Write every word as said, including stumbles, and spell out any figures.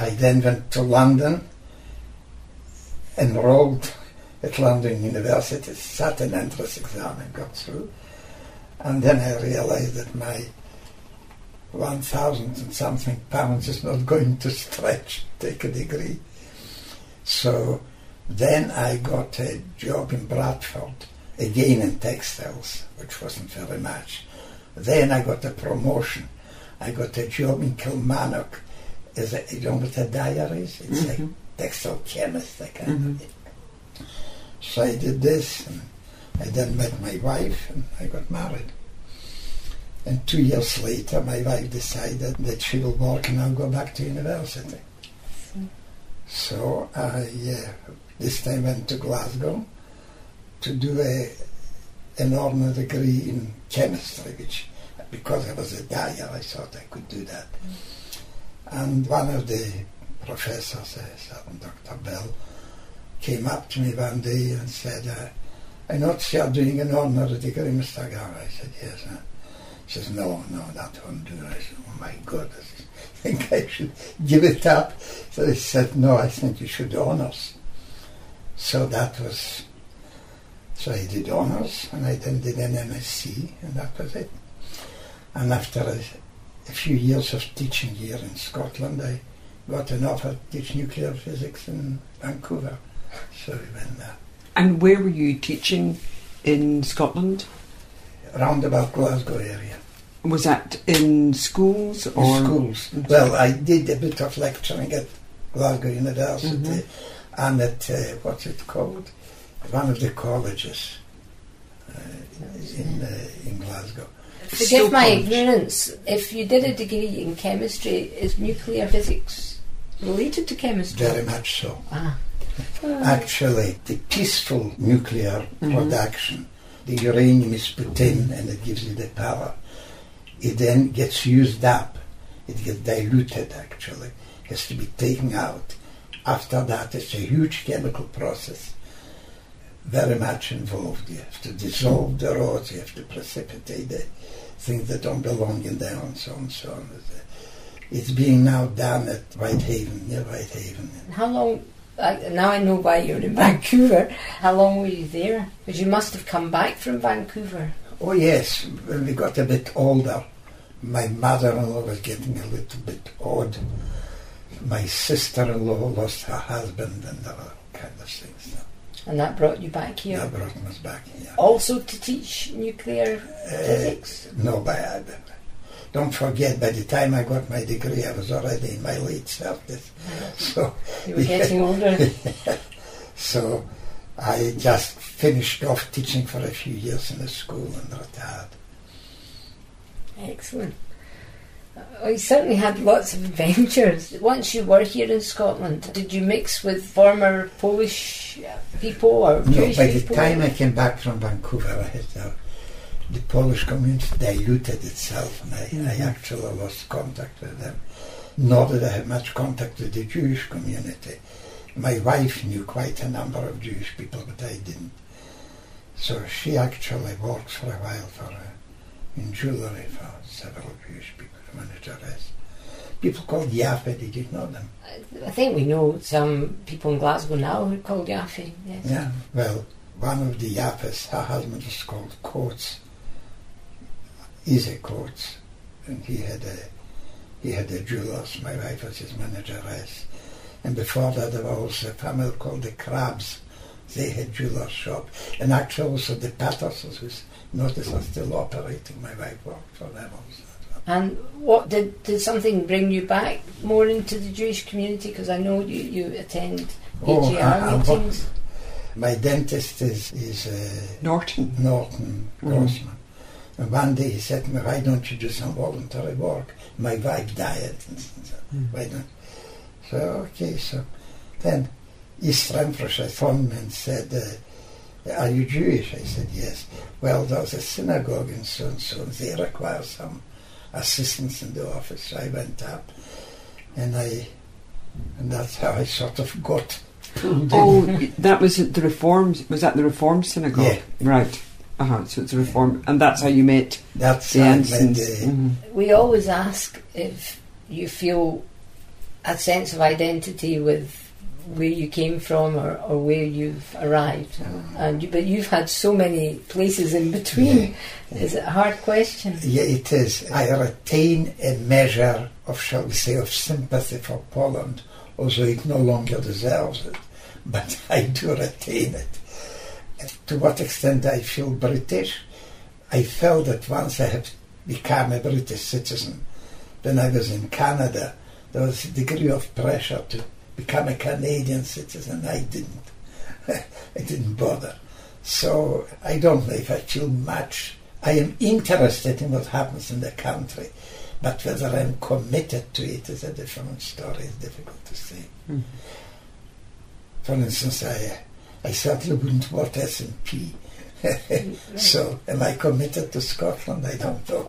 I then went to London, enrolled at London University, sat an entrance exam and got through. And then I realized that my one thousand and something pounds is not going to stretch, take a degree. So then I got a job in Bradford, again in textiles, which wasn't very much. Then I got a promotion. I got a job in Kilmarnock as a, you know what a dyer is? It's mm-hmm. a textile chemist, that kind mm-hmm. of thing. So I did this, and I then met my wife, and I got married. And two years later, my wife decided that she will work and I'll go back to university. Mm. So I uh, this time went to Glasgow to do a an honour degree in chemistry, which, because I was a dyer, I thought I could do that. Mm. And one of the professors, a certain Doctor Bell, came up to me one day and said, uh, I noticed you are doing an honour degree, Mister Gower. I said, yes. Uh, She says, no, no, that won't do. I said, oh my God, I think I should give it up. So he said, no, I think you should honours. So that was, so I did honours, and I then did an M S c, and that was it. And after a, a few years of teaching here in Scotland, I got an offer to teach nuclear physics in Vancouver. So we went there. And where were you teaching in Scotland? Round about Glasgow area. Was that in schools or? In schools. Well, I did a bit of lecturing at Glasgow University mm-hmm. and at, uh, what's it called? One of the colleges uh, in, uh, in Glasgow. Forgive Still my college. ignorance, if you did a degree in chemistry, is nuclear physics related to chemistry? Very much so. Ah. Actually, the peaceful nuclear mm-hmm. production, the uranium is put in and it gives you the power. It then gets used up. It gets diluted, actually. It has to be taken out. After that, it's a huge chemical process. Very much involved. You have to dissolve the rods, you have to precipitate the things that don't belong in there, and so on and so on. It's being now done at Whitehaven, near Whitehaven. How long... Uh, now I know why you're in Vancouver. How long were you there? Because you must have come back from Vancouver. Oh yes, when we got a bit older, my mother-in-law was getting a little bit odd. My sister-in-law lost her husband and other kind of things. And that brought you back here? That brought us back here. Also to teach nuclear uh, physics? No, but I, don't forget, by the time I got my degree, I was already in my late thirties. So you were getting older. So I just finished off teaching for a few years in a school and retired. Excellent. Oh, you certainly had lots of adventures. Once you were here in Scotland, did you mix with former Polish people or no, Jewish by people? the time I came back from Vancouver, I had uh, the Polish community diluted itself, and I, mm-hmm. I actually lost contact with them. Nor did I have much contact with the Jewish community. My wife knew quite a number of Jewish people, but I didn't. So she actually worked for a while for uh, in jewellery for several Jewish people, manageress. People called Yaffe, did you know them? I think we know some people in Glasgow now who are called Yaffe, yes. Yeah, well, one of the Yaffes, her husband was called Coates, Isaac Coates, and he had a he had a jewellers. My wife was his manageress. And before that there was also a family called the Crabs. They had jewellers shop. And actually also the Pattersons, who notice are still operating. My wife worked for them also. And what did did something bring you back more into the Jewish community? Because I know you, you attend A G R oh, I, meetings. I, my dentist is, is uh, Norton. Norton Grossman. Mm. And one day he said to me, why don't you do some voluntary work? My wife died. And so, mm. Why don't? So, okay, so then East Renfrewshire phoned me and said, uh, are you Jewish? I said, yes. Well, there's a synagogue in so-and-so, and they require some assistance in the office. So I went up, and I, and that's how I sort of got pulled Oh, in. that was at the Reformed, was that the Reformed synagogue? Yeah. Right. Uh-huh, so it's a Reform, and that's how you met That's the how I met ensigns. the- Mhm. We always ask if you feel a sense of identity with where you came from or, or where you've arrived. Mm. And you, but you've had so many places in between. Yeah, yeah. Is it a hard question? Yeah, it is. I retain a measure of, shall we say, of sympathy for Poland, although it no longer deserves it. But I do retain it. To what extent I feel British? I felt that once I have become a British citizen, when I was in Canada, there was a degree of pressure to become a Canadian citizen. I didn't. I didn't bother. So I don't know if I feel much. I am interested in what happens in the country, but whether I'm committed to it is a different story. It's difficult to say. Mm. For instance, I, I certainly wouldn't vote S N P. So am I committed to Scotland? I don't know.